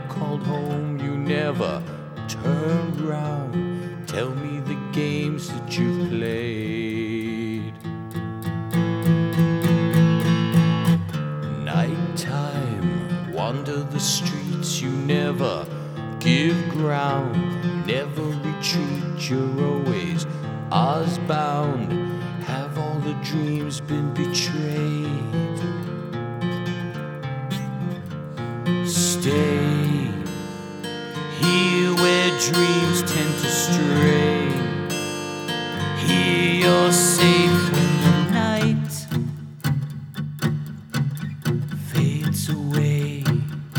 called home, you never turned round. Tell me the games that you've played. Nighttime, wander the streets, you never give ground, never retreat, you're always Oz bound. Have all the dreams been betrayed? Stay here where dreams tend to stray. Here you're safe.